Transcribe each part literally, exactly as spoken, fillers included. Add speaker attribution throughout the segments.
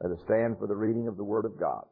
Speaker 1: Let us stand for the reading of the Word of God.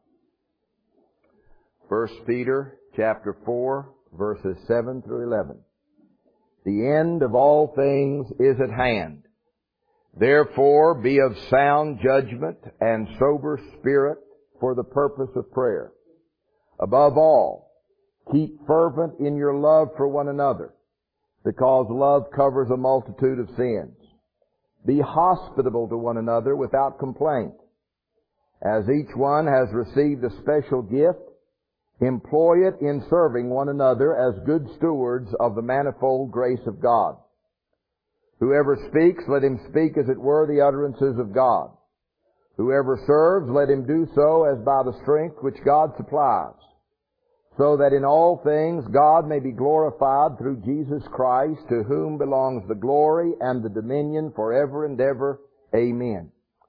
Speaker 1: First Peter chapter four, verses seven through eleven. The end of all things is at hand. Therefore be of sound judgment and sober spirit for the purpose of prayer. Above all, keep fervent in your love for one another, because love covers a multitude of sins. Be hospitable to one another without complaint. As each one has received a special gift, employ it in serving one another as good stewards of the manifold grace of God. Whoever speaks, let him speak as it were the utterances of God. Whoever serves, let him do so as by the strength which God supplies, so that in all things God may be glorified through Jesus Christ, to whom belongs the glory and the dominion forever and ever. Amen.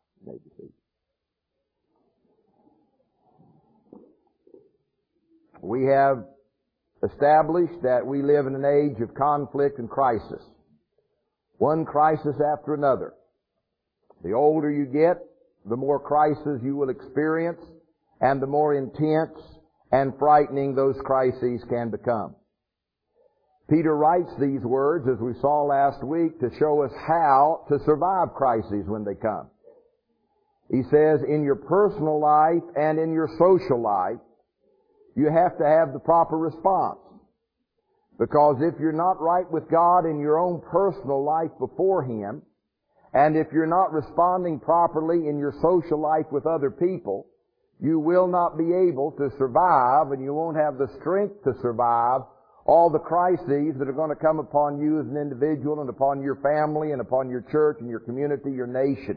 Speaker 1: We have established that we live in an age of conflict and crisis. One crisis after another. The older you get, the more crises you will experience, and the more intense and frightening those crises can become. Peter writes these words, as we saw last week, to show us how to survive crises when they come. He says, in your personal life and in your social life, you have to have the proper response. Because if you're not right with God in your own personal life before Him, and if you're not responding properly in your social life with other people, you will not be able to survive, and you won't have the strength to survive all the crises that are going to come upon you as an individual and upon your family and upon your church and your community, your nation.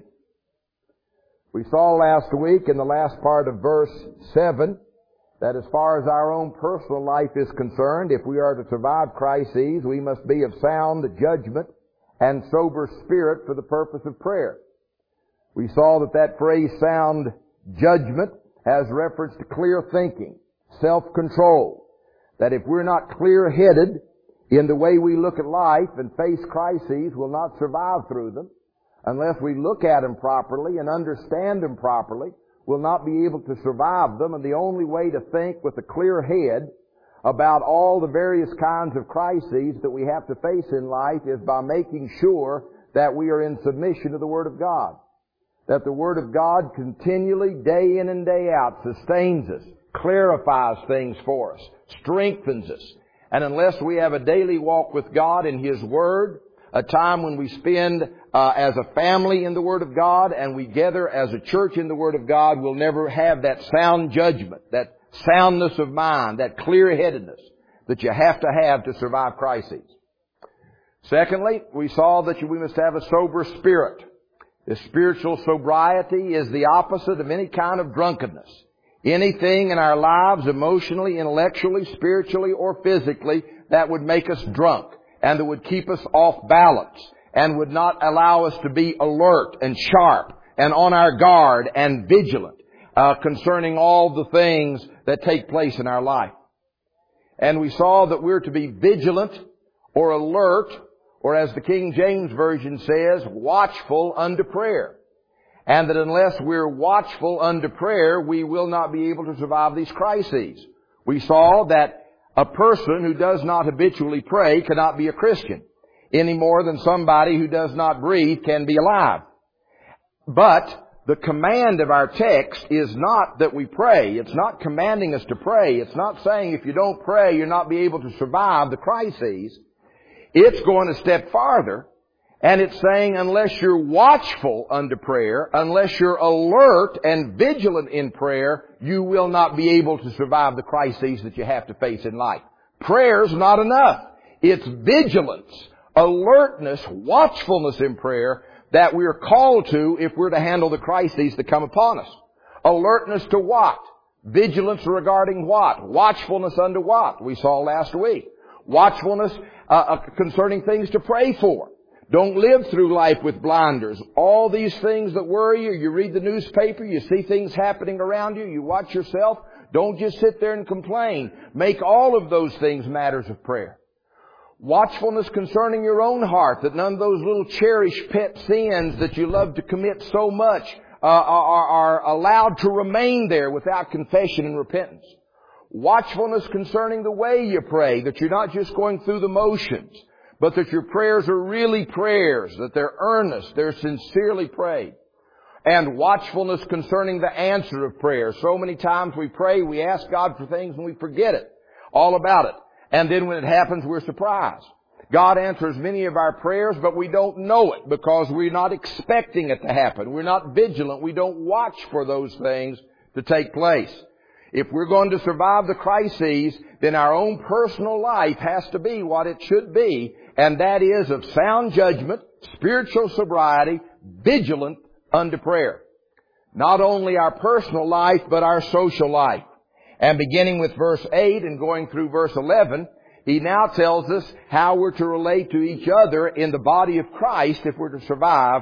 Speaker 1: We saw last week in the last part of verse seven that as far as our own personal life is concerned, if we are to survive crises, we must be of sound judgment and sober spirit for the purpose of prayer. We saw that that phrase, sound judgment, has reference to clear thinking, self-control. That if we're not clear-headed in the way we look at life and face crises, we'll not survive through them. Unless we look at them properly and understand them properly, we'll not be able to survive them. And the only way to think with a clear head about all the various kinds of crises that we have to face in life is by making sure that we are in submission to the Word of God. That the Word of God continually, day in and day out, sustains us, clarifies things for us, strengthens us. And unless we have a daily walk with God in His Word, a time when we spend uh, as a family in the Word of God and we gather as a church in the Word of God, we'll never have that sound judgment, that soundness of mind, that clear-headedness that you have to have to survive crises. Secondly, we saw that we must have a sober spirit. This spiritual sobriety is the opposite of any kind of drunkenness. Anything in our lives, emotionally, intellectually, spiritually, or physically, that would make us drunk and that would keep us off balance and would not allow us to be alert and sharp and on our guard and vigilant uh, concerning all the things that take place in our life. And we saw that we're to be vigilant or alert, or as the King James Version says, watchful unto prayer. And that unless we're watchful unto prayer, we will not be able to survive these crises. We saw that a person who does not habitually pray cannot be a Christian, any more than somebody who does not breathe can be alive. But the command of our text is not that we pray. It's not commanding us to pray. It's not saying if you don't pray, you'll not be able to survive the crises. It's going a step farther, and it's saying unless you're watchful unto prayer, unless you're alert and vigilant in prayer, you will not be able to survive the crises that you have to face in life. Prayer's not enough. It's vigilance, alertness, watchfulness in prayer that we're called to if we're to handle the crises that come upon us. Alertness to what? Vigilance regarding what? Watchfulness unto what? We saw last week. Watchfulness uh, uh, concerning things to pray for. Don't live through life with blinders. All these things that worry you, you read the newspaper, you see things happening around you, you watch yourself. Don't just sit there and complain. Make all of those things matters of prayer. Watchfulness concerning your own heart, that none of those little cherished pet sins that you love to commit so much uh, are, are allowed to remain there without confession and repentance. Watchfulness concerning the way you pray, that you're not just going through the motions, but that your prayers are really prayers, that they're earnest, they're sincerely prayed. And watchfulness concerning the answer of prayer. So many times we pray, we ask God for things and we forget it, all about it. And then when it happens, we're surprised. God answers many of our prayers, but we don't know it because we're not expecting it to happen. We're not vigilant. We don't watch for those things to take place. If we're going to survive the crises, then our own personal life has to be what it should be, and that is of sound judgment, spiritual sobriety, vigilant unto prayer. Not only our personal life, but our social life. And beginning with verse eight and going through verse eleven, he now tells us how we're to relate to each other in the body of Christ if we're to survive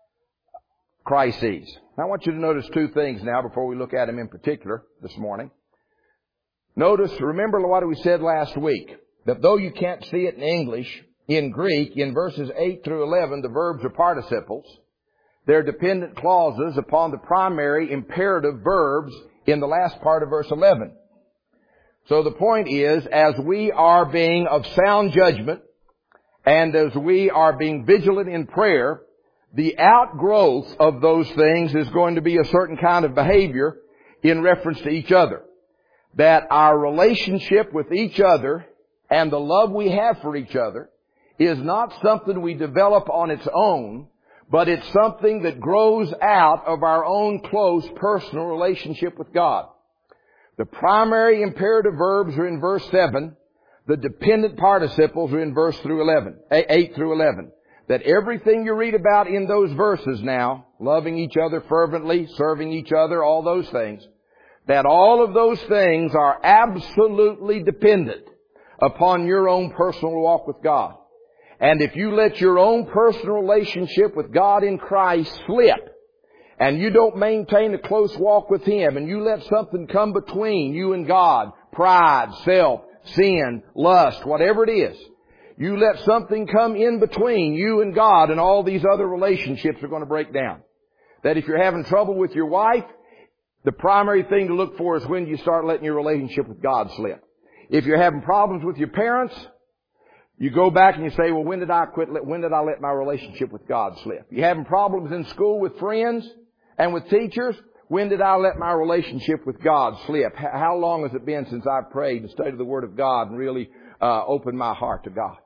Speaker 1: crises. Now I want you to notice two things now before we look at them in particular this morning. Notice, remember what we said last week, that though you can't see it in English, in Greek, in verses eight through eleven, the verbs are participles. They're dependent clauses upon the primary imperative verbs in the last part of verse eleven. So the point is, as we are being of sound judgment, and as we are being vigilant in prayer, the outgrowth of those things is going to be a certain kind of behavior in reference to each other. That our relationship with each other and the love we have for each other is not something we develop on its own, but it's something that grows out of our own close personal relationship with God. The primary imperative verbs are in verse seven. The dependent participles are in verse through eleven, eight through eleven. That everything you read about in those verses now, loving each other fervently, serving each other, all those things, that all of those things are absolutely dependent upon your own personal walk with God. And if you let your own personal relationship with God in Christ slip, and you don't maintain a close walk with Him, and you let something come between you and God, pride, self, sin, lust, whatever it is, you let something come in between you and God, and all these other relationships are going to break down. That if you're having trouble with your wife, the primary thing to look for is when you start letting your relationship with God slip. If you're having problems with your parents, you go back and you say, well, when did I quit? When did I let my relationship with God slip? You're having problems in school with friends and with teachers. When did I let my relationship with God slip? How long has it been since I've prayed and studied the Word of God and really uh, opened my heart to God?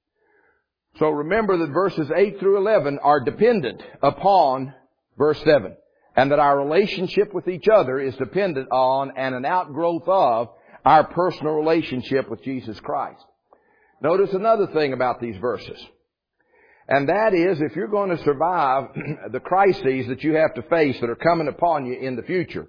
Speaker 1: So remember that verses eight through eleven are dependent upon verse seven. And that our relationship with each other is dependent on and an outgrowth of our personal relationship with Jesus Christ. Notice another thing about these verses. And that is, if you're going to survive the crises that you have to face that are coming upon you in the future,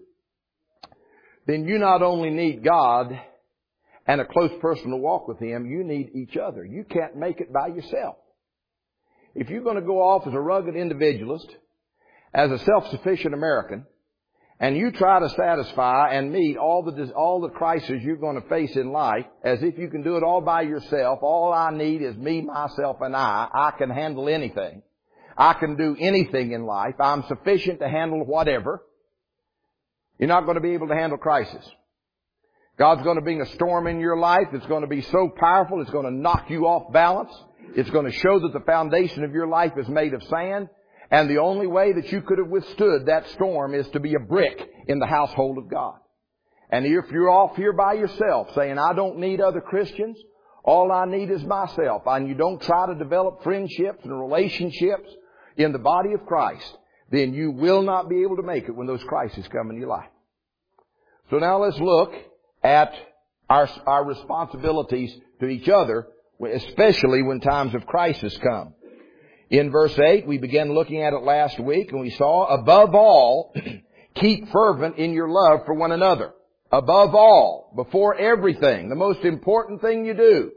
Speaker 1: then you not only need God and a close personal walk with Him, you need each other. You can't make it by yourself. If you're going to go off as a rugged individualist, as a self-sufficient American, and you try to satisfy and meet all the all the crises you're going to face in life as if you can do it all by yourself, all I need is me, myself, and I. I can handle anything. I can do anything in life. I'm sufficient to handle whatever. You're not going to be able to handle crisis. God's going to bring a storm in your life. It's going to be so powerful, it's going to knock you off balance. It's going to show that the foundation of your life is made of sand. And the only way that you could have withstood that storm is to be a brick in the household of God. And if you're off here by yourself saying, I don't need other Christians, all I need is myself, and you don't try to develop friendships and relationships in the body of Christ, then you will not be able to make it when those crises come in your life. So now let's look at our, our responsibilities to each other, especially when times of crisis come. In verse eight, we began looking at it last week, and we saw, above all, keep fervent in your love for one another. Above all, before everything, the most important thing you do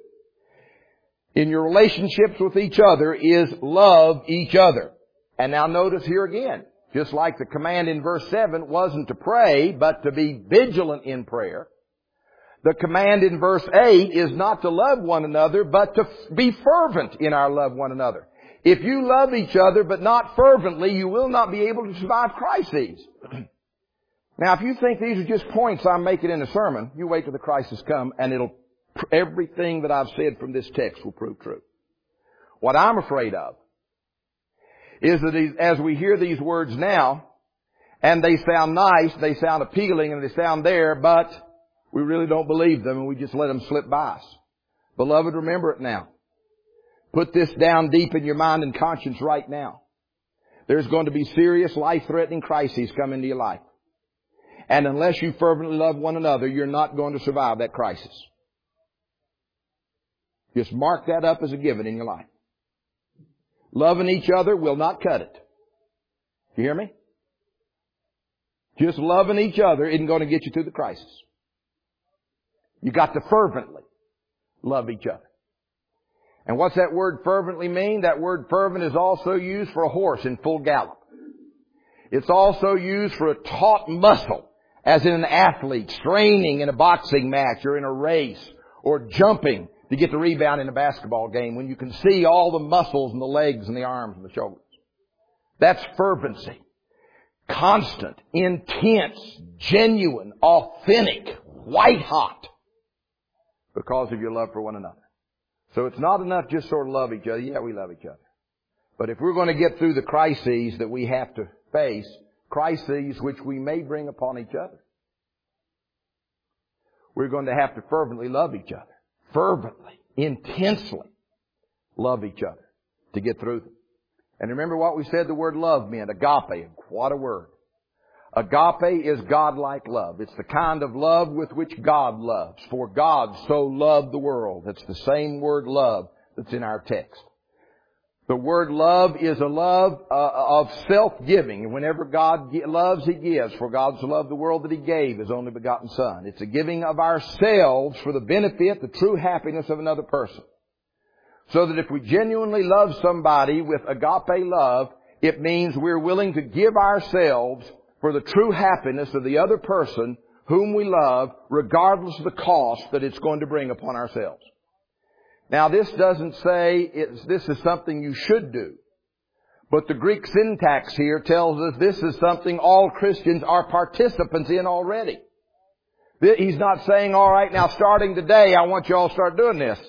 Speaker 1: in your relationships with each other is love each other. And now notice here again, just like the command in verse seven wasn't to pray, but to be vigilant in prayer, the command in verse eight is not to love one another, but to be fervent in our love one another. If you love each other but not fervently, you will not be able to survive crises. Now, if you think these are just points I'm making in a sermon, you wait till the crisis come and it'll, everything that I've said from this text will prove true. What I'm afraid of is that these, as we hear these words now, and they sound nice, they sound appealing, and they sound there, but we really don't believe them and we just let them slip by us. Beloved, remember it now. Put this down deep in your mind and conscience right now. There's going to be serious life-threatening crises come into your life. And unless you fervently love one another, you're not going to survive that crisis. Just mark that up as a given in your life. Loving each other will not cut it. You hear me? Just loving each other isn't going to get you through the crisis. You got to fervently love each other. And what's that word fervently mean? That word fervent is also used for a horse in full gallop. It's also used for a taut muscle, as in an athlete straining in a boxing match or in a race, or jumping to get the rebound in a basketball game when you can see all the muscles in the legs and the arms and the shoulders. That's fervency. Constant, intense, genuine, authentic, white hot, because of your love for one another. So it's not enough just sort of love each other. Yeah, we love each other. But if we're going to get through the crises that we have to face, crises which we may bring upon each other, we're going to have to fervently love each other. Fervently, intensely love each other to get through them. And remember what we said the word love meant. Agape. What a word. Agape is God-like love. It's the kind of love with which God loves. For God so loved the world. That's the same word love that's in our text. The word love is a love uh, of self-giving. And whenever God loves, He gives. For God so loved the world that He gave His only begotten Son. It's a giving of ourselves for the benefit, the true happiness of another person. So that if we genuinely love somebody with agape love, it means we're willing to give ourselves for the true happiness of the other person whom we love, regardless of the cost that it's going to bring upon ourselves. Now, this doesn't say it's, this is something you should do. But the Greek syntax here tells us this is something all Christians are participants in already. He's not saying, all right, now starting today, I want you all to start doing this.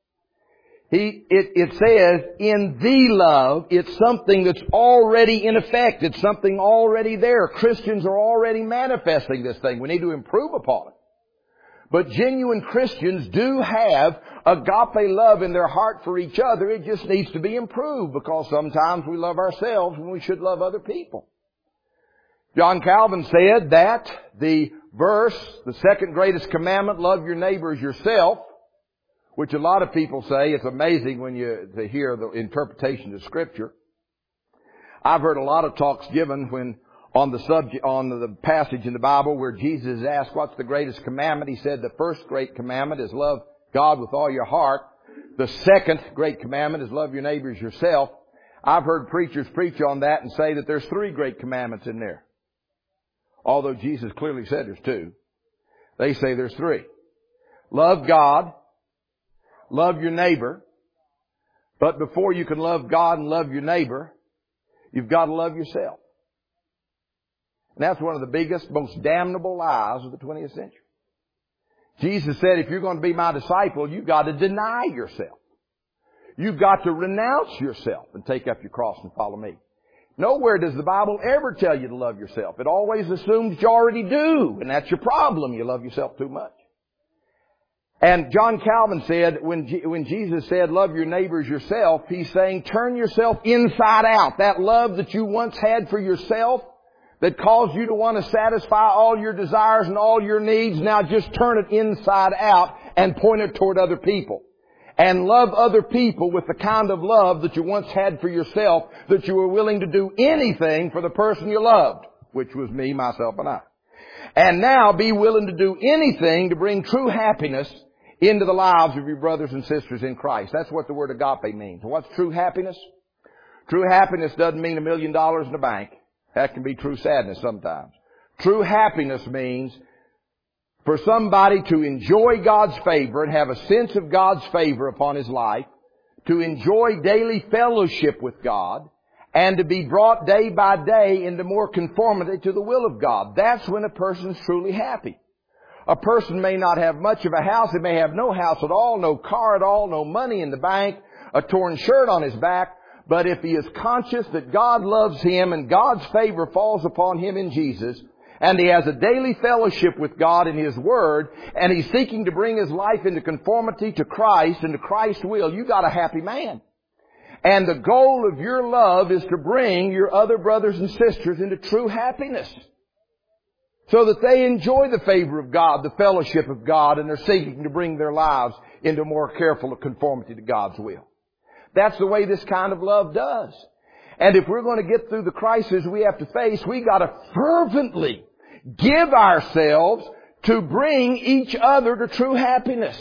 Speaker 1: He, it, it says, in the love, it's something that's already in effect. It's something already there. Christians are already manifesting this thing. We need to improve upon it. But genuine Christians do have agape love in their heart for each other. It just needs to be improved because sometimes we love ourselves when we should love other people. John Calvin said that the verse, the second greatest commandment, love your neighbor as yourself, which a lot of people say, it's amazing when you to hear the interpretation of Scripture. I've heard a lot of talks given when on the subject, on the passage in the Bible where Jesus is asked, what's the greatest commandment? He said the first great commandment is love God with all your heart. The second great commandment is love your neighbors yourself. I've heard preachers preach on that and say that there's three great commandments in there. Although Jesus clearly said there's two. They say there's three. Love God. Love your neighbor. But before you can love God and love your neighbor, you've got to love yourself. And that's one of the biggest, most damnable lies of the twentieth century. Jesus said, if you're going to be my disciple, you've got to deny yourself. You've got to renounce yourself and take up your cross and follow me. Nowhere does the Bible ever tell you to love yourself. It always assumes you already do. And that's your problem. You love yourself too much. And John Calvin said, when, G- when Jesus said, love your neighbors yourself, He's saying, turn yourself inside out. That love that you once had for yourself, that caused you to want to satisfy all your desires and all your needs, now just turn it inside out and point it toward other people. And love other people with the kind of love that you once had for yourself, that you were willing to do anything for the person you loved, which was me, myself, and I. And now be willing to do anything to bring true happiness into the lives of your brothers and sisters in Christ. That's what the word agape means. What's true happiness? True happiness doesn't mean a million dollars in the bank. That can be true sadness sometimes. True happiness means for somebody to enjoy God's favor and have a sense of God's favor upon his life, to enjoy daily fellowship with God, and to be brought day by day into more conformity to the will of God. That's when a person's truly happy. A person may not have much of a house. He may have no house at all, no car at all, no money in the bank, a torn shirt on his back. But if he is conscious that God loves him and God's favor falls upon him in Jesus, and he has a daily fellowship with God in His Word, and he's seeking to bring his life into conformity to Christ and to Christ's will, you got a happy man. And the goal of your love is to bring your other brothers and sisters into true happiness, so that they enjoy the favor of God, the fellowship of God, and they're seeking to bring their lives into more careful conformity to God's will. That's the way this kind of love does. And if we're going to get through the crisis we have to face, we got to fervently give ourselves to bring each other to true happiness.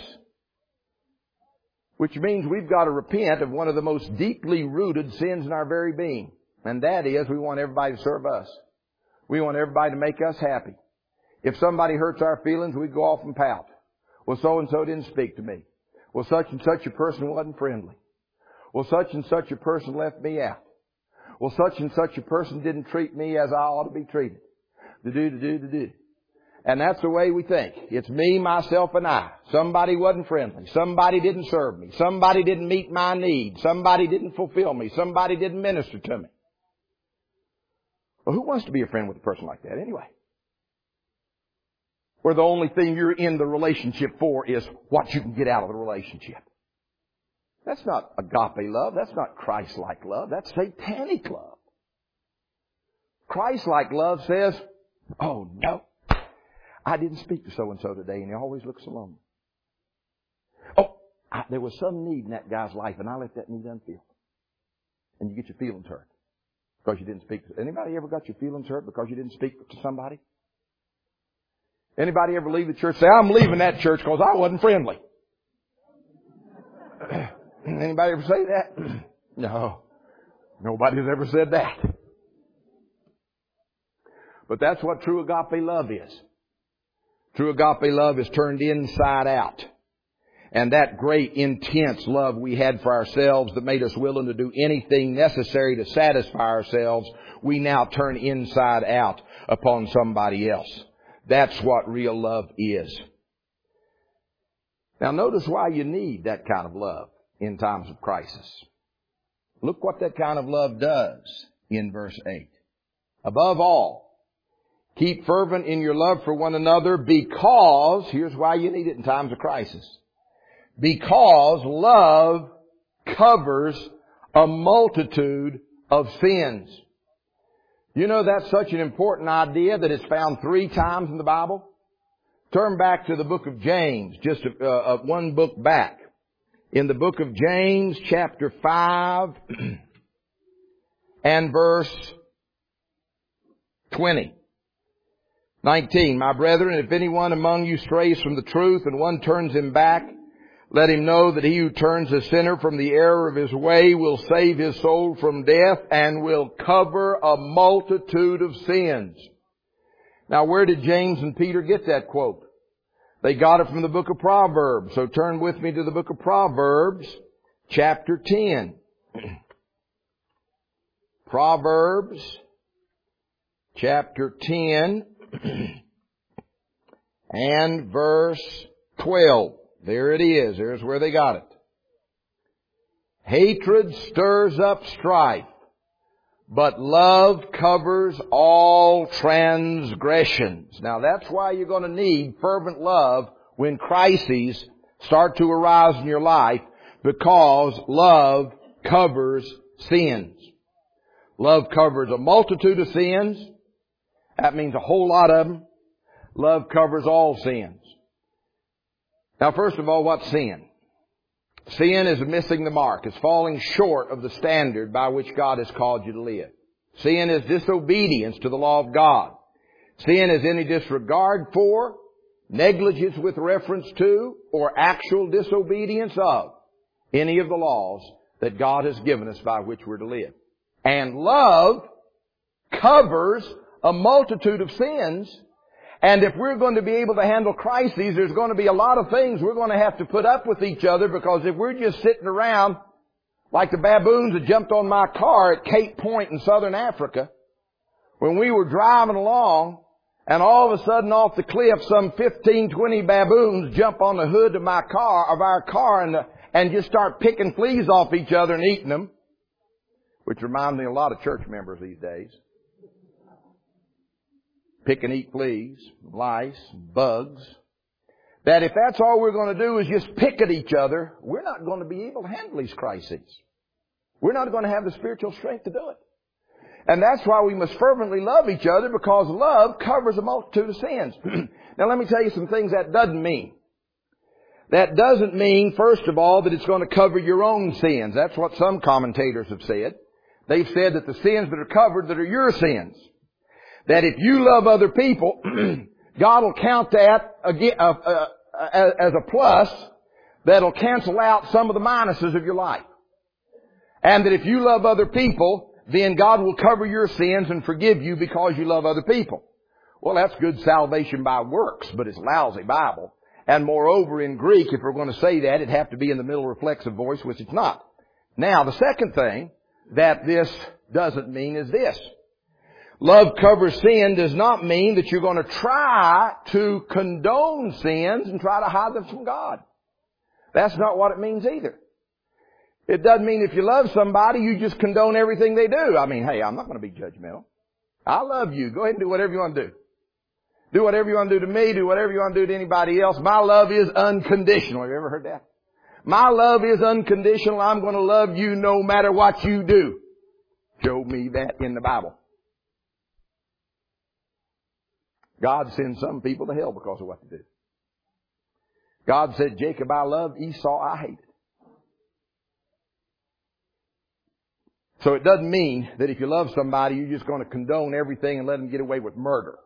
Speaker 1: Which means we've got to repent of one of the most deeply rooted sins in our very being. And that is, we want everybody to serve us. We want everybody to make us happy. If somebody hurts our feelings, we go off and pout. Well, so-and-so didn't speak to me. Well, such and such a person wasn't friendly. Well, such and such a person left me out. Well, such and such a person didn't treat me as I ought to be treated. Do-do, do-do, do-do. And that's the way we think. It's me, myself, and I. Somebody wasn't friendly. Somebody didn't serve me. Somebody didn't meet my needs. Somebody didn't fulfill me. Somebody didn't minister to me. Well, who wants to be a friend with a person like that anyway? Where the only thing you're in the relationship for is what you can get out of the relationship. That's not agape love. That's not Christ-like love. That's satanic love. Christ-like love says, oh no, I didn't speak to so-and-so today and he always looks alone. Oh, I, there was some need in that guy's life and I let that need unfilled. And you get your feelings hurt because you didn't speak to. Anybody ever got your feelings hurt because you didn't speak to somebody? Anybody ever leave the church and say, I'm leaving that church because I wasn't friendly? Anybody ever say that? No. Nobody's ever said that. But that's what true agape love is. True agape love is turned inside out. And that great, intense love we had for ourselves that made us willing to do anything necessary to satisfy ourselves, we now turn inside out upon somebody else. That's what real love is. Now notice why you need that kind of love in times of crisis. Look what that kind of love does in verse eight. Above all, keep fervent in your love for one another because, here's why you need it in times of crisis. Because love covers a multitude of sins. You know that's such an important idea that it's found three times in the Bible? Turn back to the book of James, just a, uh, one book back. In the book of James, chapter five and verse twenty. nineteen. My brethren, if anyone among you strays from the truth and one turns him back, let him know that he who turns a sinner from the error of his way will save his soul from death and will cover a multitude of sins. Now, where did James and Peter get that quote? They got it from the book of Proverbs. So turn with me to the book of Proverbs, chapter ten. Proverbs, chapter ten, and verse twelve. There it is. There's where they got it. Hatred stirs up strife, but love covers all transgressions. Now that's why you're going to need fervent love when crises start to arise in your life, because love covers sins. Love covers a multitude of sins. That means a whole lot of them. Love covers all sins. Now, first of all, what's sin? Sin is missing the mark. It's falling short of the standard by which God has called you to live. Sin is disobedience to the law of God. Sin is any disregard for, negligence with reference to, or actual disobedience of any of the laws that God has given us by which we're to live. And love covers a multitude of sins. And if we're going to be able to handle crises, there's going to be a lot of things we're going to have to put up with each other, because if we're just sitting around Like the baboons that jumped on my car at Cape Point in southern Africa when we were driving along, and all of a sudden off the cliff some fifteen, twenty baboons jump on the hood of my car, of our car, and, and just start picking fleas off each other and eating them, which reminds me of a lot of church members these days. Pick and eat fleas, lice, bugs. That if that's all we're going to do is just pick at each other, we're not going to be able to handle these crises. We're not going to have the spiritual strength to do it. And that's why we must fervently love each other, because love covers a multitude of sins. Now let me tell you some things that doesn't mean. That doesn't mean, first of all, that it's going to cover your own sins. That's what some commentators have said. They've said that the sins that are covered, that are your sins. That if you love other people, God will count that again, uh, uh, as a plus that'll cancel out some of the minuses of your life. And that if you love other people, then God will cover your sins and forgive you because you love other people. Well, that's good salvation by works, but it's lousy Bible. And moreover, in Greek, if we're going to say that, it'd have to be in the middle reflexive voice, which it's not. Now, the second thing that this doesn't mean is this. Love covers sin does not mean that you're going to try to condone sins and try to hide them from God. That's not what it means either. It doesn't mean if you love somebody, you just condone everything they do. I mean, hey, I'm not going to be judgmental. I love you. Go ahead and do whatever you want to do. Do whatever you want to do to me. Do whatever you want to do to anybody else. My love is unconditional. Have you ever heard that? My love is unconditional. I'm going to love you no matter what you do. Show me that in the Bible. God sends some people to hell because of what they do. God said, Jacob I loved, Esau I hated. So it doesn't mean that if you love somebody, you're just going to condone everything and let them get away with murder.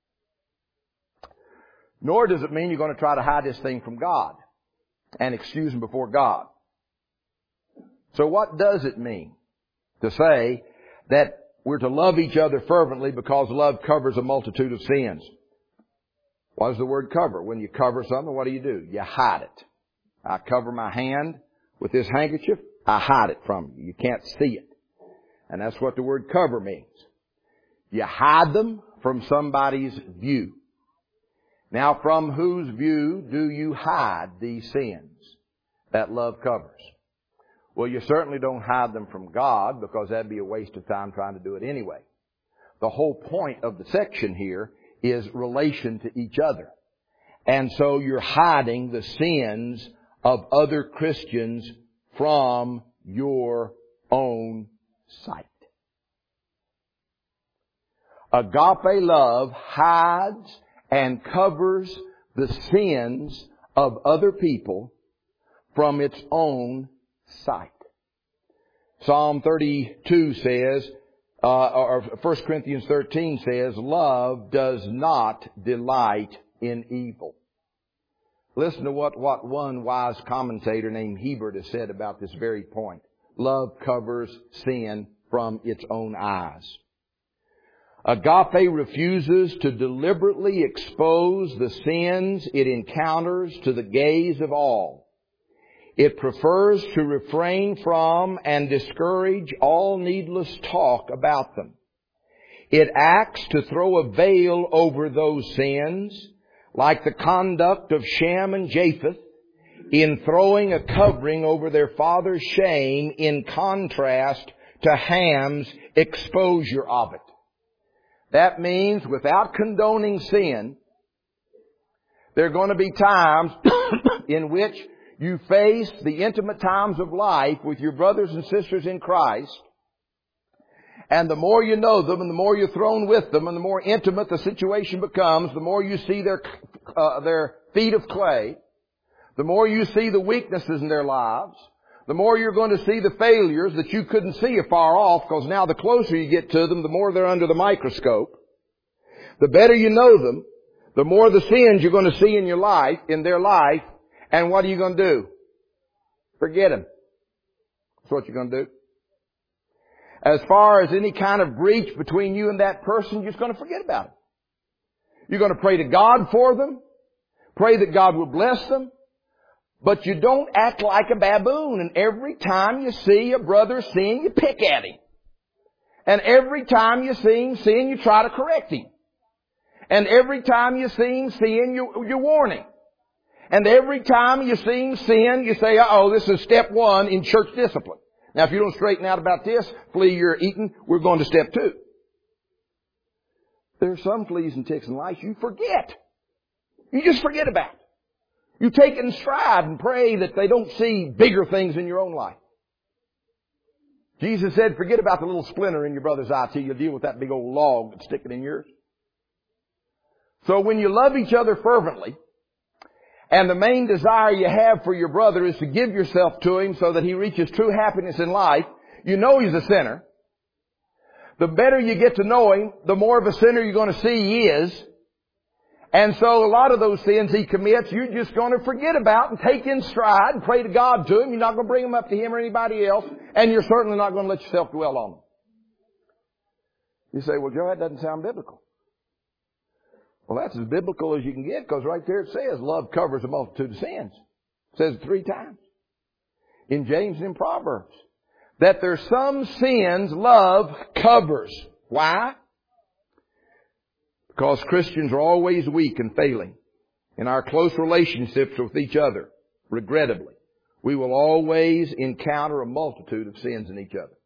Speaker 1: Nor does it mean you're going to try to hide this thing from God and excuse them before God. So what does it mean to say that we're to love each other fervently because love covers a multitude of sins? What does the word cover? When you cover something, what do you do? You hide it. I cover my hand with this handkerchief. I hide it from you. You can't see it. And that's what the word cover means. You hide them from somebody's view. Now, from whose view do you hide these sins that love covers? Well, you certainly don't hide them from God, because that'd be a waste of time trying to do it anyway. The whole point of the section here is relation to each other. And so you're hiding the sins of other Christians from your own sight. Agape love hides and covers the sins of other people from its own sight. Psalm thirty-two says, uh, or First Corinthians thirteen says, love does not delight in evil. Listen to what, what one wise commentator named Hebert has said about this very point. Love covers sin from its own eyes. Agape refuses to deliberately expose the sins it encounters to the gaze of all. It prefers to refrain from and discourage all needless talk about them. It acts to throw a veil over those sins, like the conduct of Shem and Japheth in throwing a covering over their father's shame, in contrast to Ham's exposure of it. That means without condoning sin, there are going to be times in which you face the intimate times of life with your brothers and sisters in Christ. And the more you know them and the more you're thrown with them and the more intimate the situation becomes, the more you see their, uh, their feet of clay, the more you see the weaknesses in their lives, the more you're going to see the failures that you couldn't see afar off, because now the closer you get to them, the more they're under the microscope. The better you know them, the more the sins you're going to see in your life, in their life, and what are you going to do? Forget them. That's what you're going to do. As far as any kind of breach between you and that person, you're just going to forget about it. You're going to pray to God for them, pray that God will bless them, But you don't act like a baboon, and every time you see a brother sin, you pick at him. And every time you see him sin, you try to correct him. And every time you see him sin, you, you warn him. And every time you see him sin, you say, uh-oh, this is step one in church discipline. Now, if you don't straighten out about this, flea you're eating, we're going to step two. There are some fleas and ticks and lice you forget. You just forget about. You take it in stride and pray that they don't see bigger things in your own life. Jesus said, forget about the little splinter in your brother's eye till you deal with that big old log that's sticking in yours. So when you love each other fervently, and the main desire you have for your brother is to give yourself to him so that he reaches true happiness in life, you know he's a sinner. The better you get to know him, the more of a sinner you're going to see he is. And so a lot of those sins he commits, you're just going to forget about and take in stride and pray to God to him. You're not going to bring them up to him or anybody else. And you're certainly not going to let yourself dwell on them. You say, well, Joe, that doesn't sound biblical. Well, that's as biblical as you can get, because right there it says love covers a multitude of sins. It says it three times. In James and in Proverbs. That there's some sins love covers. Why? Because Christians are always weak and failing. In our close relationships with each other, regrettably, we will always encounter a multitude of sins in each other.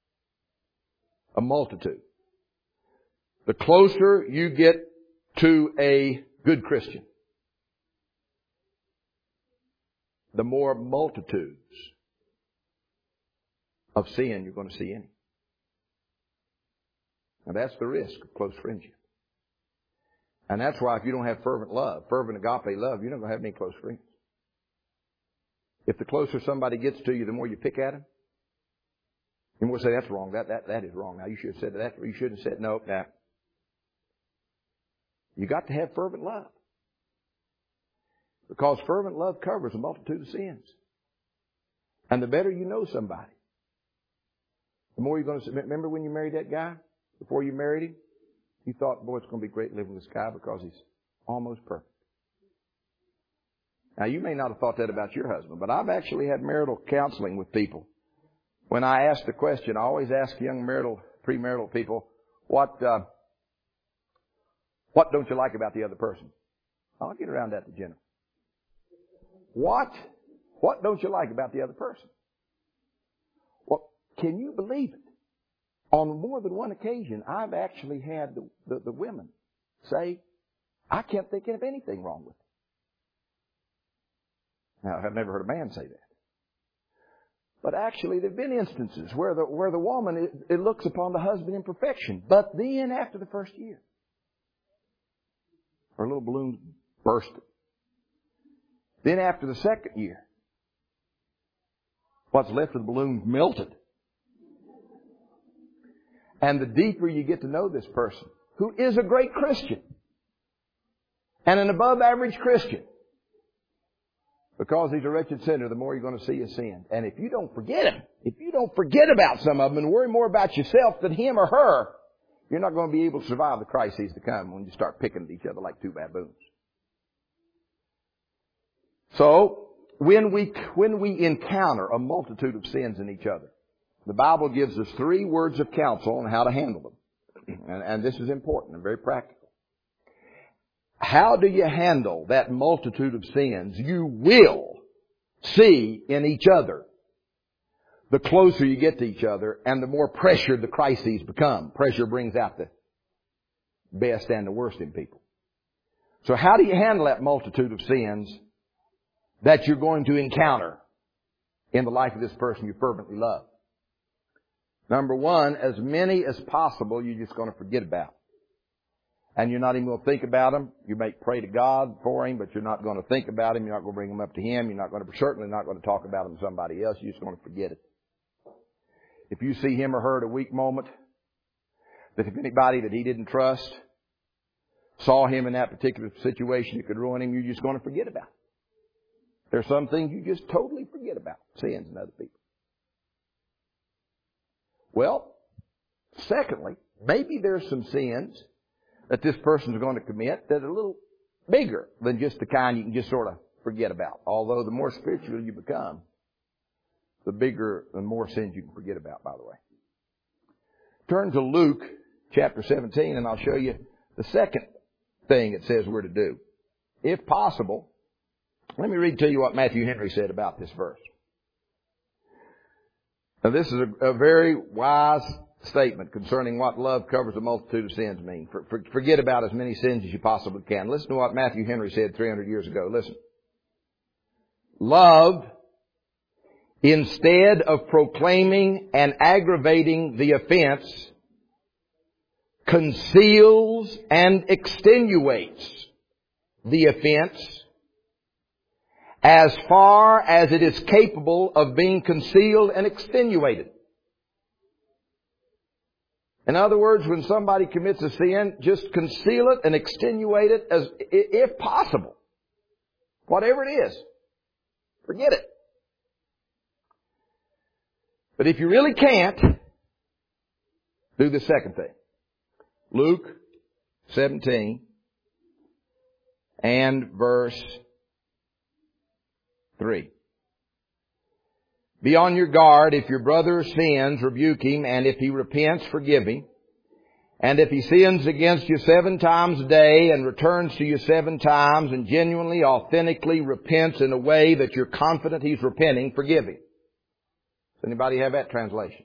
Speaker 1: A multitude. The closer you get to a good Christian, the more multitudes of sin you're going to see in him. Now that's the risk of close friendship. And that's why if you don't have fervent love, fervent agape love, you're not going to have any close friends. If the closer somebody gets to you, the more you pick at them. You more say, that's wrong, that, that, that is wrong. Now you should have said that, or you should have said, no, now. You got to have fervent love. Because fervent love covers a multitude of sins. And the better you know somebody, the more you're going to... Remember when you married that guy? Before you married him? You thought, boy, it's going to be great living with this guy because he's almost perfect. Now, you may not have thought that about your husband, but I've actually had marital counseling with people. When I ask the question, I always ask young marital, premarital people, what... Uh, What don't you like about the other person? I'll get around that to general. What? What don't you like about the other person? Well, can you believe it? On more than one occasion, I've actually had the, the, the women say, I can't think of anything wrong with it. Now, I've never heard a man say that. But actually, there have been instances where the, where the woman, it, it looks upon the husband in perfection. But then after the first year, her little balloon bursted. Then after the second year, what's left of the balloon melted. And the deeper you get to know this person, who is a great Christian, and an above average Christian, because he's a wretched sinner, the more you're going to see his sin. And if you don't forget him, if you don't forget about some of them and worry more about yourself than him or her, you're not going to be able to survive the crises to come when you start picking at each other like two baboons. So, when we, when we encounter a multitude of sins in each other, the Bible gives us three words of counsel on how to handle them. And, and this is important and very practical. How do you handle that multitude of sins you will see in each other? The closer you get to each other and the more pressured the crises become. Pressure brings out the best and the worst in people. So how do you handle that multitude of sins that you're going to encounter in the life of this person you fervently love? Number one, as many as possible you're just going to forget about. And you're not even going to think about them. You may pray to God for him, but you're not going to think about him. You're not going to bring him up to him. You're not going to, certainly not going to talk about him to somebody else. You're just going to forget it. If you see him or her at a weak moment, that if anybody that he didn't trust saw him in that particular situation that could ruin him, you're just going to forget about it. There's some things you just totally forget about, sins in other people. Well, secondly, maybe there's some sins that this person's going to commit that are a little bigger than just the kind you can just sort of forget about. Although the more spiritual you become, the bigger and more sins you can forget about, by the way. Turn to Luke chapter seventeen, and I'll show you the second thing it says we're to do. If possible, let me read to you what Matthew Henry said about this verse. Now, this is a, a very wise statement concerning what love covers a multitude of sins mean. For, for, forget about as many sins as you possibly can. Listen to what Matthew Henry said three hundred years ago. Listen. Love, instead of proclaiming and aggravating the offense, conceals and extenuates the offense as far as it is capable of being concealed and extenuated. In other words, when somebody commits a sin, just conceal it and extenuate it as, if possible. Whatever it is. Forget it. But if you really can't, do the second thing. Luke seventeen and verse three. Be on your guard. If your brother sins, rebuke him, and if he repents, forgive him. And if he sins against you seven times a day and returns to you seven times and genuinely, authentically repents in a way that you're confident he's repenting, forgive him. Does anybody have that translation?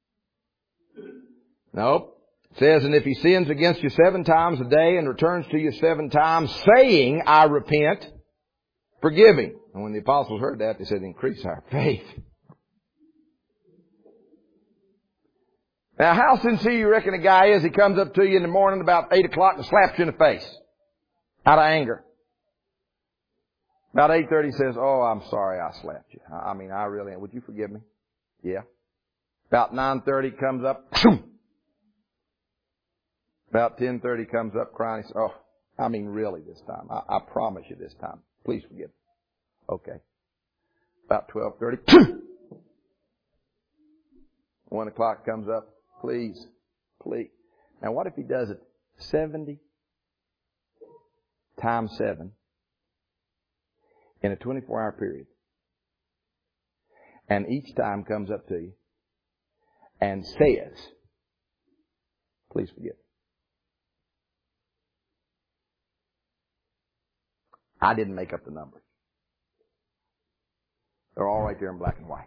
Speaker 1: Nope. It says, and if he sins against you seven times a day and returns to you seven times, saying, I repent, forgive him. And when the apostles heard that, they said, increase our faith. Now, how sincere you reckon a guy is? He comes up to you in the morning about eight o'clock and slaps you in the face out of anger. About eight thirty he says, oh, I'm sorry I slapped you. I mean, I really am. Would you forgive me? Yeah. About nine thirty comes up. About ten thirty comes up crying. He says, oh, I mean really this time. I, I promise you this time. Please forgive me. Okay. About twelve thirty. One o'clock comes up. Please, please. Now what if he does it seventy times seven in a twenty-four hour period? And each time comes up to you and says, please forgive me. I didn't make up the numbers. They're all right there in black and white.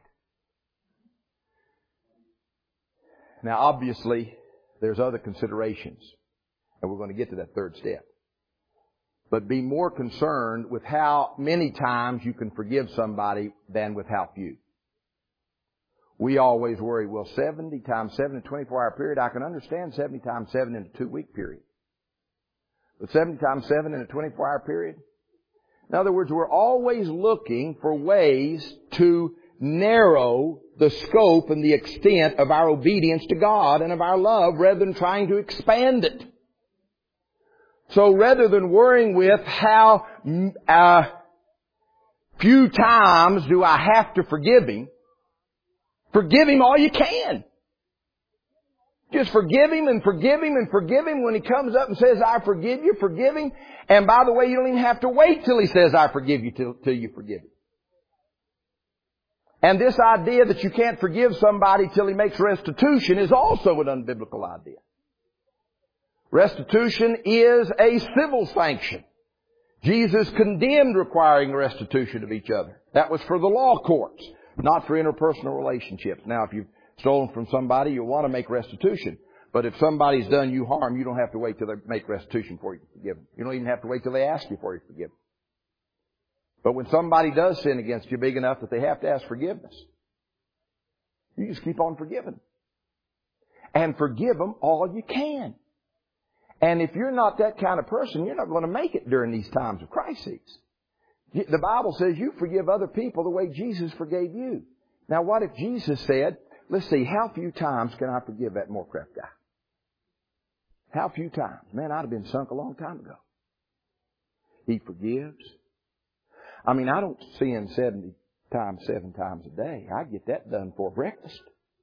Speaker 1: Now, obviously, there's other considerations, and we're going to get to that third step. But be more concerned with how many times you can forgive somebody than with how few. We always worry, well, seventy times seven in a twenty-four hour period, I can understand seventy times seven in a two week period. But seventy times seven in a twenty-four hour period? In other words, we're always looking for ways to narrow the scope and the extent of our obedience to God and of our love rather than trying to expand it. So rather than worrying with how uh, few times do I have to forgive him, forgive him all you can. Just forgive him and forgive him and forgive him. When he comes up and says, I forgive you, forgive him. And by the way, you don't even have to wait till he says, I forgive you, till, till you forgive him. And this idea that you can't forgive somebody till he makes restitution is also an unbiblical idea. Restitution is a civil sanction. Jesus condemned requiring restitution of each other. That was for the law courts, not for interpersonal relationships. Now, if you've stolen from somebody, you'll want to make restitution. But if somebody's done you harm, you don't have to wait till they make restitution for you to forgive them. You don't even have to wait till they ask you for you to forgive them. But when somebody does sin against you big enough that they have to ask forgiveness, you just keep on forgiving. And forgive them all you can. And if you're not that kind of person, you're not going to make it during these times of crises. The Bible says you forgive other people the way Jesus forgave you. Now what if Jesus said, let's see, how few times can I forgive that Moorcraft guy? How few times? Man, I'd have been sunk a long time ago. He forgives. I mean, I don't sin seventy times, seven times a day. I get that done for breakfast.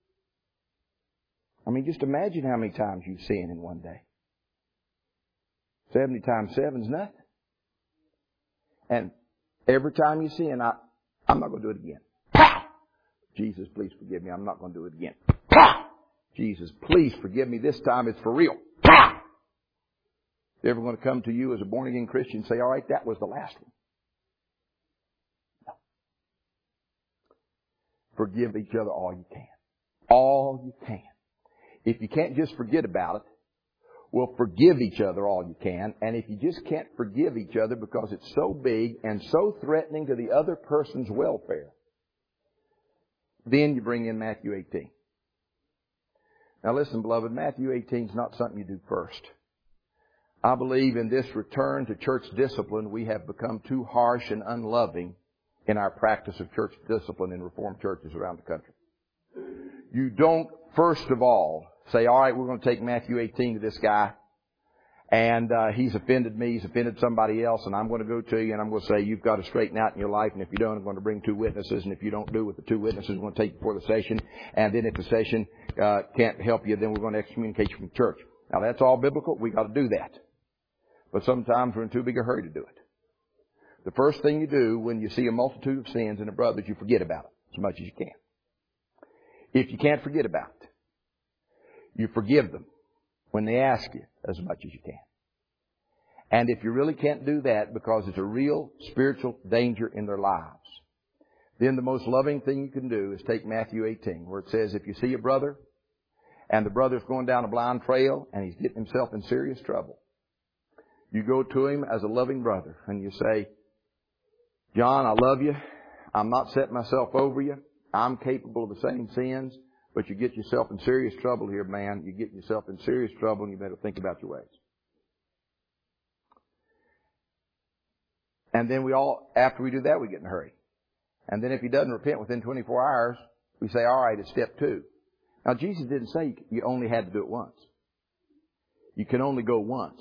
Speaker 1: I mean, just imagine how many times you sin in one day. seventy times seven is nothing. And Every time you sin, I, I'm not going to do it again. Pow! Jesus, please forgive me. I'm not going to do it again. Pow! Jesus, please forgive me. This time it's for real. Pow! Is ever going to come to you as a born-again Christian and say, all right, that was the last one? No. Forgive each other all you can. All you can. If you can't just forget about it, well, forgive each other all you can. And if you just can't forgive each other because it's so big and so threatening to the other person's welfare, then you bring in Matthew eighteen. Now listen, beloved, Matthew eighteen is not something you do first. I believe in this return to church discipline, we have become too harsh and unloving in our practice of church discipline in Reformed churches around the country. You don't, first of all, say, all right, we're going to take Matthew eighteen to this guy, and uh, he's offended me, he's offended somebody else, and I'm going to go to you and I'm going to say, you've got to straighten out in your life, and if you don't, I'm going to bring two witnesses, and if you don't do with the two witnesses, we're going to take you before the session, and then if the session uh, can't help you, then we're going to excommunicate you from the church. Now, that's all biblical. We've got to do that. But sometimes we're in too big a hurry to do it. The first thing you do when you see a multitude of sins in a brother is you forget about it as much as you can. If you can't forget about it, you forgive them when they ask you as much as you can. And if you really can't do that because it's a real spiritual danger in their lives, then the most loving thing you can do is take Matthew eighteen, where it says, if you see a brother and the brother's going down a blind trail and he's getting himself in serious trouble, you go to him as a loving brother and you say, John, I love you. I'm not setting myself over you. I'm capable of the same sins, but you get yourself in serious trouble here, man. You get yourself in serious trouble and you better think about your ways. And then we all, after we do that, we get in a hurry. And then if he doesn't repent within twenty-four hours, we say, all right, it's step two. Now, Jesus didn't say you only had to do it once. You can only go once.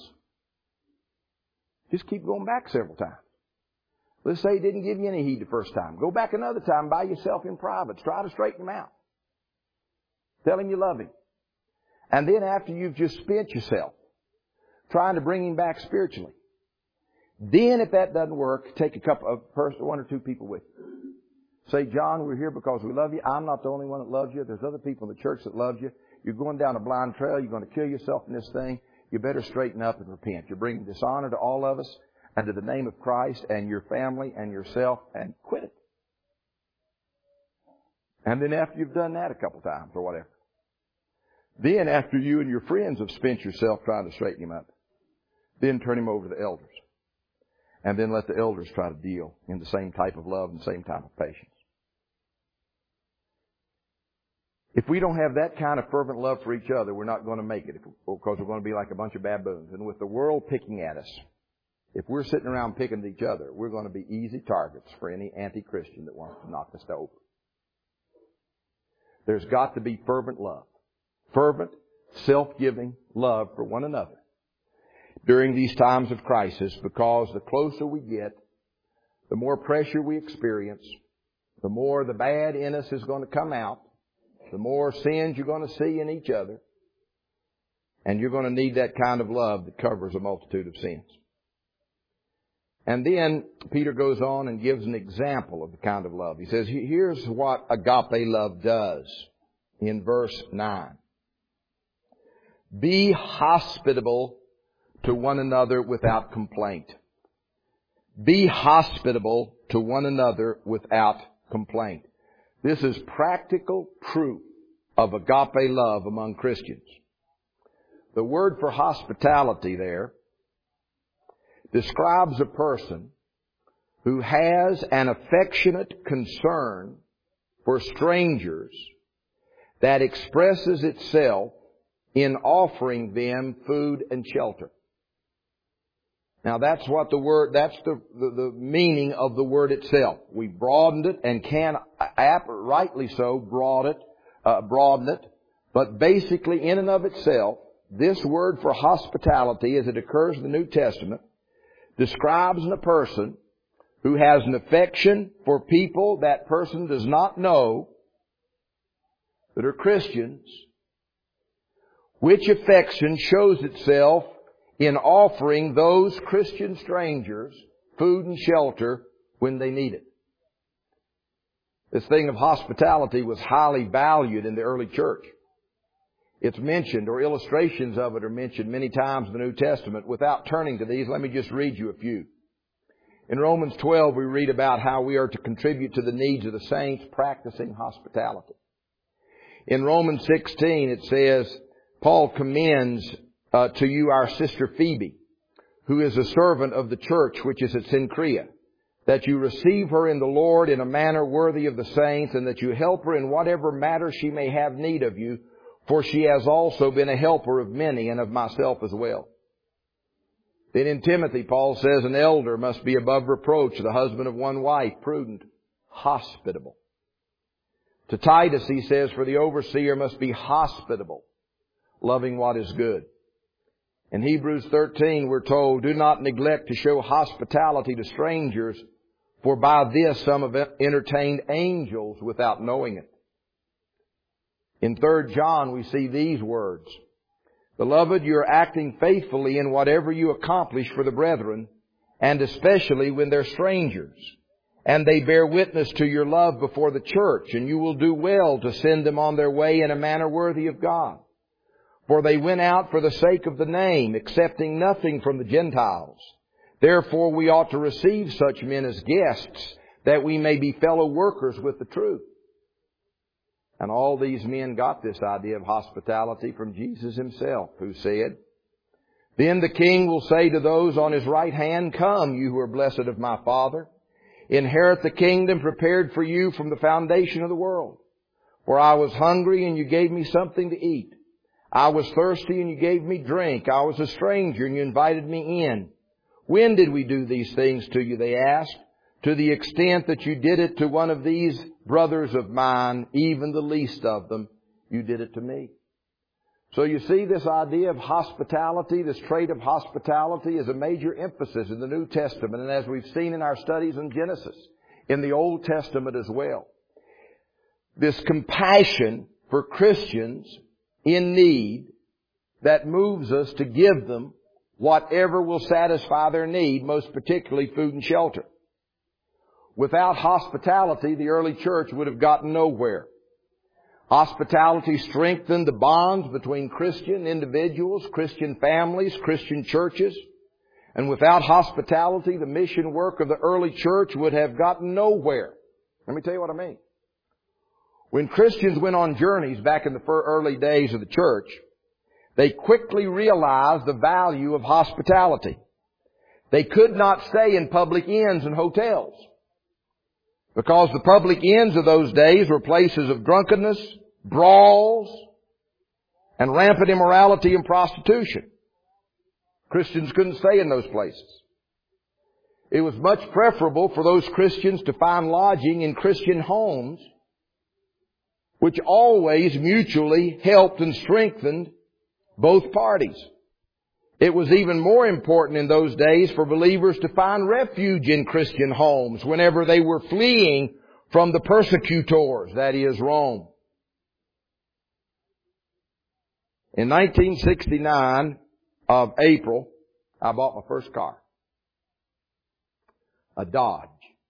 Speaker 1: Just keep going back several times. Let's say he didn't give you any heed the first time. Go back another time by yourself in private. Try to straighten him out. Tell him you love him. And then after you've just spent yourself trying to bring him back spiritually, then if that doesn't work, take a couple of person, one or two people with you. Say, John, we're here because we love you. I'm not the only one that loves you. There's other people in the church that love you. You're going down a blind trail. You're going to kill yourself in this thing. You better straighten up and repent. You're bringing dishonor to all of us and to the name of Christ and your family and yourself, and quit it. And then after you've done that a couple times or whatever, then after you and your friends have spent yourself trying to straighten him up, then turn him over to the elders. And then let the elders try to deal in the same type of love and the same type of patience. If we don't have that kind of fervent love for each other, we're not going to make it, because we're going to be like a bunch of baboons. And with the world picking at us, if we're sitting around picking at each other, we're going to be easy targets for any anti-Christian that wants to knock us over. There's got to be fervent love. Fervent, self-giving love for one another during these times of crisis, because the closer we get, the more pressure we experience, the more the bad in us is going to come out, the more sins you're going to see in each other, and you're going to need that kind of love that covers a multitude of sins. And then Peter goes on and gives an example of the kind of love. He says, here's what agape love does in verse nine. Be hospitable to one another without complaint. Be hospitable to one another without complaint. This is practical proof of agape love among Christians. The word for hospitality there describes a person who has an affectionate concern for strangers that expresses itself in offering them food and shelter. Now that's what the word, that's the, the, the meaning of the word itself. We broadened it and can, ap- rightly so, broad it, uh, broaden it. But basically, in and of itself, this word for hospitality, as it occurs in the New Testament, describes a person who has an affection for people that person does not know that are Christians, which affection shows itself in offering those Christian strangers food and shelter when they need it. This thing of hospitality was highly valued in the early church. It's mentioned, or illustrations of it are mentioned many times in the New Testament. Without turning to these, let me just read you a few. In Romans twelve, we read about how we are to contribute to the needs of the saints, practicing hospitality. In Romans sixteen, it says, Paul commends uh, to you our sister Phoebe, who is a servant of the church which is at Cenchrea, that you receive her in the Lord in a manner worthy of the saints, and that you help her in whatever matter she may have need of you, for she has also been a helper of many and of myself as well. Then in Timothy, Paul says, an elder must be above reproach, the husband of one wife, prudent, hospitable. To Titus, he says, for the overseer must be hospitable, loving what is good. In Hebrews thirteen, we're told, do not neglect to show hospitality to strangers, for by this some have entertained angels without knowing it. In Third John, we see these words, Beloved, you are acting faithfully in whatever you accomplish for the brethren, and especially when they're strangers. And they bear witness to your love before the church, and you will do well to send them on their way in a manner worthy of God. For they went out for the sake of the name, accepting nothing from the Gentiles. Therefore we ought to receive such men as guests, that we may be fellow workers with the truth. And all these men got this idea of hospitality from Jesus himself, who said, Then the king will say to those on his right hand, Come, you who are blessed of my Father, inherit the kingdom prepared for you from the foundation of the world. For I was hungry, and you gave me something to eat. I was thirsty, and you gave me drink. I was a stranger, and you invited me in. When did we do these things to you, they asked. To the extent that you did it to one of these brothers of mine, even the least of them, you did it to me. So you see, this idea of hospitality, this trait of hospitality, is a major emphasis in the New Testament, and as we've seen in our studies in Genesis, in the Old Testament as well. This compassion for Christians in need that moves us to give them whatever will satisfy their need, most particularly food and shelter. Without hospitality, the early church would have gotten nowhere. Hospitality strengthened the bonds between Christian individuals, Christian families, Christian churches. And without hospitality, the mission work of the early church would have gotten nowhere. Let me tell you what I mean. When Christians went on journeys back in the early days of the church, they quickly realized the value of hospitality. They could not stay in public inns and hotels, because the public inns of those days were places of drunkenness, brawls, and rampant immorality and prostitution. Christians couldn't stay in those places. It was much preferable for those Christians to find lodging in Christian homes, which always mutually helped and strengthened both parties. It was even more important in those days for believers to find refuge in Christian homes whenever they were fleeing from the persecutors, that is, Rome. In nineteen sixty-nine of April, I bought my first car. A Dodge.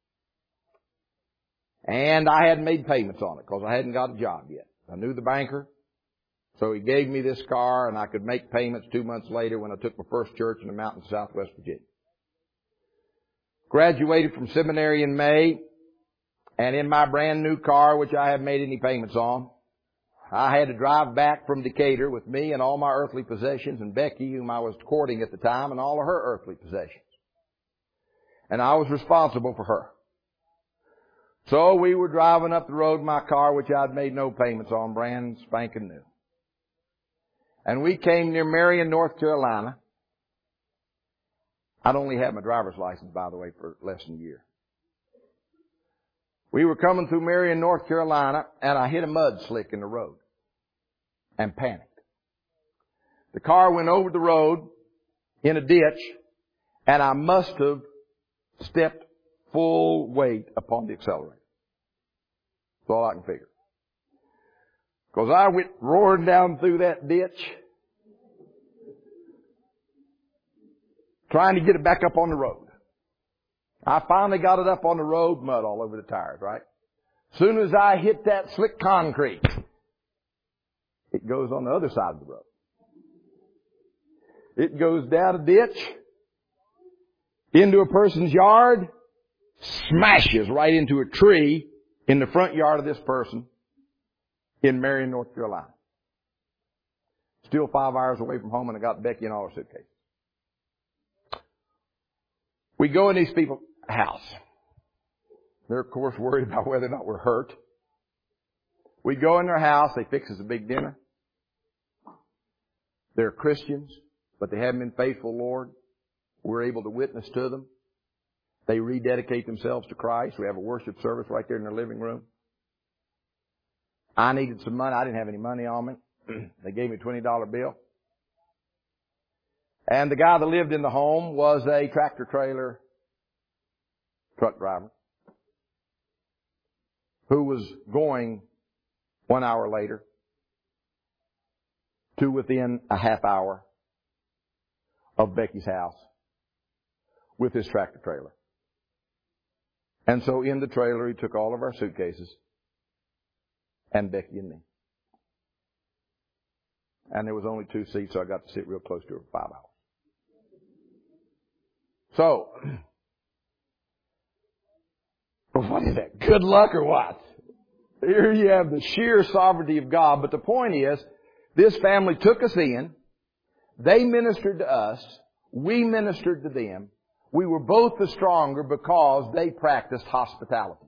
Speaker 1: And I hadn't made payments on it because I hadn't got a job yet. I knew the banker. So he gave me this car, and I could make payments two months later when I took my first church in the mountains of southwest Virginia. Graduated from seminary in May, and in my brand new car, which I haven't made any payments on, I had to drive back from Decatur with me and all my earthly possessions, and Becky, whom I was courting at the time, and all of her earthly possessions. And I was responsible for her. So we were driving up the road in my car, which I'd made no payments on, brand spanking new. And we came near Marion, North Carolina. I'd only had my driver's license, by the way, for less than a year. We were coming through Marion, North Carolina, and I hit a mud slick in the road and panicked. The car went over the road in a ditch, and I must have stepped full weight upon the accelerator. That's all I can figure. Because I went roaring down through that ditch, trying to get it back up on the road. I finally got it up on the road, mud all over the tires, right? Soon as I hit that slick concrete, it goes on the other side of the road. It goes down a ditch, into a person's yard, smashes right into a tree in the front yard of this person in Marion, North Carolina. Still five hours away from home, and I got Becky in all her suitcases. We go in these people's house. They're, of course, worried about whether or not we're hurt. We go in their house. They fix us a big dinner. They're Christians, but they haven't been faithful, Lord. We're able to witness to them. They rededicate themselves to Christ. We have a worship service right there in their living room. I needed some money. I didn't have any money on me. They gave me a twenty dollar bill. And the guy that lived in the home was a tractor trailer truck driver who was going one hour later to within a half hour of Becky's house with his tractor trailer. And so in the trailer, he took all of our suitcases and Becky and me. And there was only two seats, so I got to sit real close to her for five hours. So, what is that? Good luck or what? Here you have the sheer sovereignty of God. But the point is, this family took us in. They ministered to us. We ministered to them. We were both the stronger because they practiced hospitality.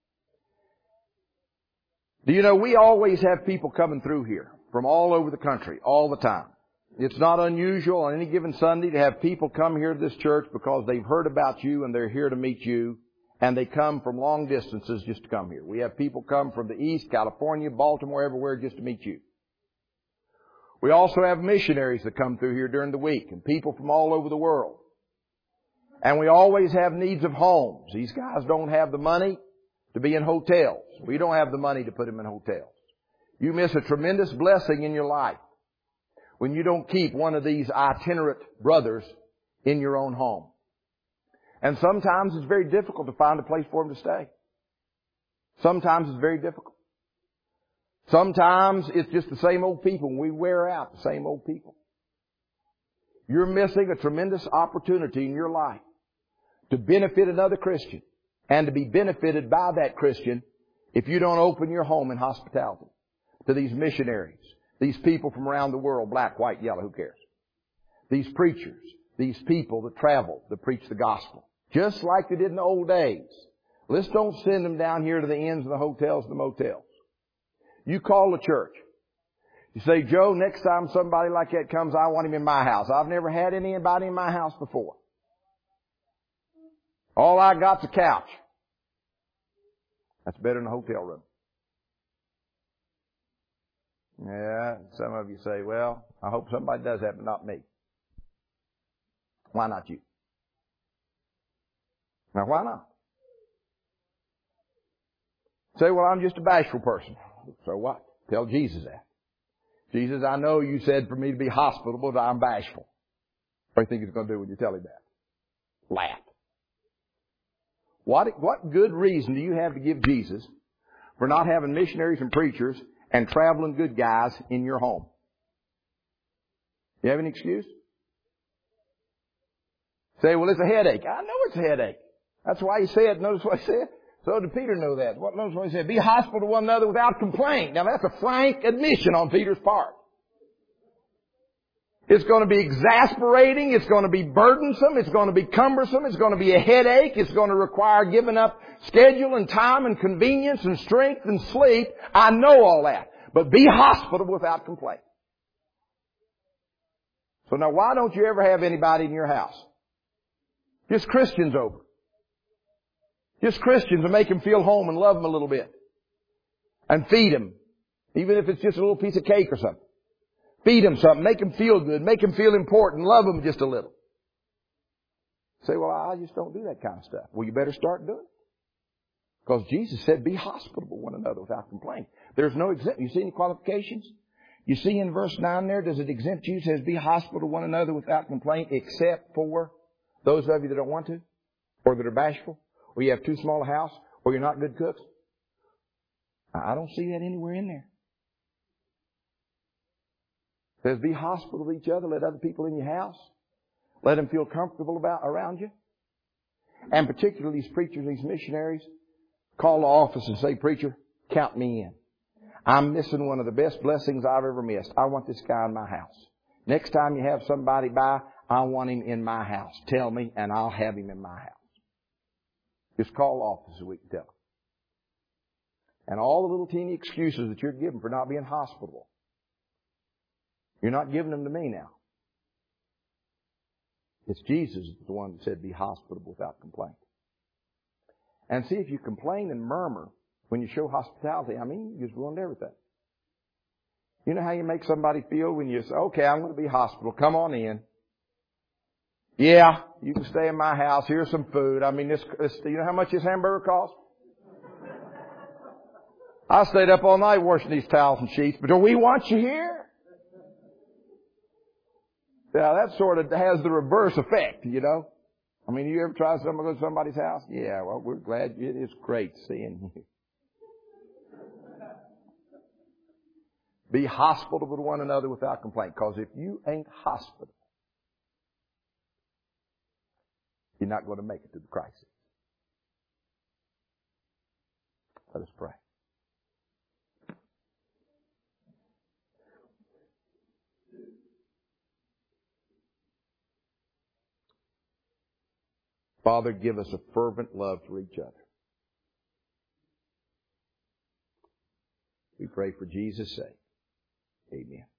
Speaker 1: Do you know, we always have people coming through here from all over the country, all the time. It's not unusual on any given Sunday to have people come here to this church because they've heard about you and they're here to meet you, and they come from long distances just to come here. We have people come from the East, California, Baltimore, everywhere just to meet you. We also have missionaries that come through here during the week and people from all over the world. And we always have needs of homes. These guys don't have the money to be in hotels. We don't have the money to put them in hotels. You miss a tremendous blessing in your life when you don't keep one of these itinerant brothers in your own home. And sometimes it's very difficult to find a place for them to stay. Sometimes it's very difficult. Sometimes it's just the same old people, and we wear out the same old people. You're missing a tremendous opportunity in your life to benefit another Christian and to be benefited by that Christian if you don't open your home in hospitality to these missionaries, these people from around the world, black, white, yellow, who cares? These preachers, these people that travel, that preach the gospel, just like they did in the old days. Let's don't send them down here to the inns and the hotels and the motels. You call the church. You say, Joe, next time somebody like that comes, I want him in my house. I've never had anybody in my house before. All I got's a couch. That's better than a hotel room. Yeah, some of you say, well, I hope somebody does that, but not me. Why not you? Now, why not? Say, well, I'm just a bashful person. So what? Tell Jesus that. Jesus, I know you said for me to be hospitable, but I'm bashful. What do you think he's going to do when you tell him that? Laugh. What, what good reason do you have to give Jesus for not having missionaries and preachers and traveling good guys in your home? You have any excuse? Say, well, it's a headache. I know it's a headache. That's why he said, notice what he said. So did Peter know that? What, notice what he said. Be hostile to one another without complaint. Now that's a frank admission on Peter's part. It's going to be exasperating. It's going to be burdensome. It's going to be cumbersome. It's going to be a headache. It's going to require giving up schedule and time and convenience and strength and sleep. I know all that. But be hospitable without complaint. So now why don't you ever have anybody in your house? Just Christians over. Just Christians and make them feel home and love them a little bit. And feed them. Even if it's just a little piece of cake or something. Feed them something. Make them feel good. Make them feel important. Love them just a little. Say, well, I just don't do that kind of stuff. Well, you better start doing it. Because Jesus said, be hospitable one another without complaint. There's no exempt. You see any qualifications? You see in verse nine there, does it exempt you? It says, be hospitable one another without complaint, except for those of you that don't want to. Or that are bashful? Or you have too small a house? Or you're not good cooks? I don't see that anywhere in there. It says be hospitable to each other. Let other people in your house. Let them feel comfortable about around you. And particularly these preachers, these missionaries, call the office and say, preacher, count me in. I'm missing one of the best blessings I've ever missed. I want this guy in my house. Next time you have somebody by, I want him in my house. Tell me and I'll have him in my house. Just call the office so we can tell them. And all the little teeny excuses that you're giving for not being hospitable, you're not giving them to me now. It's Jesus the one that said be hospitable without complaint. And see, if you complain and murmur when you show hospitality, I mean, you just ruined everything. You know how you make somebody feel when you say, okay, I'm going to be hospitable. Come on in. Yeah, you can stay in my house. Here's some food. I mean, this, this you know how much this hamburger costs? I stayed up all night washing these towels and sheets, but do we want you here? Now, that sort of has the reverse effect, you know. I mean, you ever try to go to somebody's house? Yeah, well, we're glad. It is great seeing you. Be hospitable to one another without complaint. Because if you ain't hospitable, you're not going to make it to the crisis. Let us pray. Father, give us a fervent love for each other. We pray for Jesus' sake. Amen.